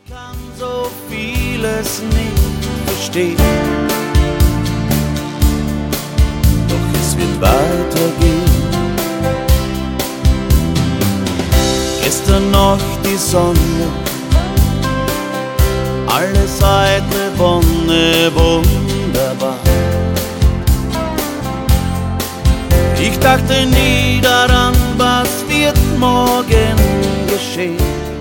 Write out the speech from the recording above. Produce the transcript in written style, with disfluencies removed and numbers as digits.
Kann so vieles nicht verstehen, doch es wird weitergehen. Gestern noch die Sonne, alles heute Wonne, wunderbar. Ich dachte nie daran, was wird morgen geschehen.